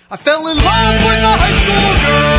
I fell in love with a high school girl.